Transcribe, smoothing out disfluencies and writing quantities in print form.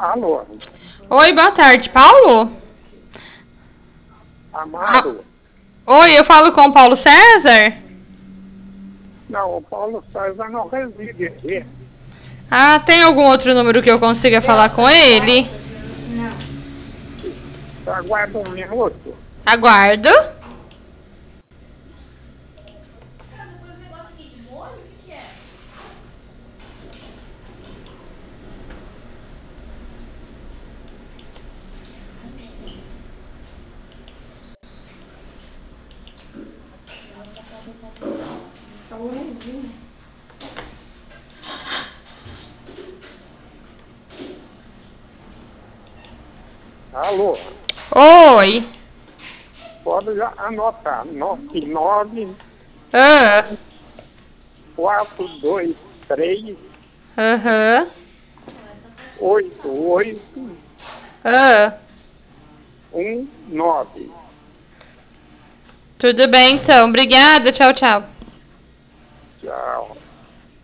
Alô? Oi, boa tarde, Paulo? Amado? Oi, eu falo com o Paulo César? Não, o Paulo César não reside aqui. Ah, tem algum outro número que eu consiga falar com ele? Aguarda um minuto. Aguardo. Alô? Oi. Pode já anotar. 99 Ah, 423 aham. 8819. Tudo bem, então. Obrigada. Tchau, tchau. Tchau.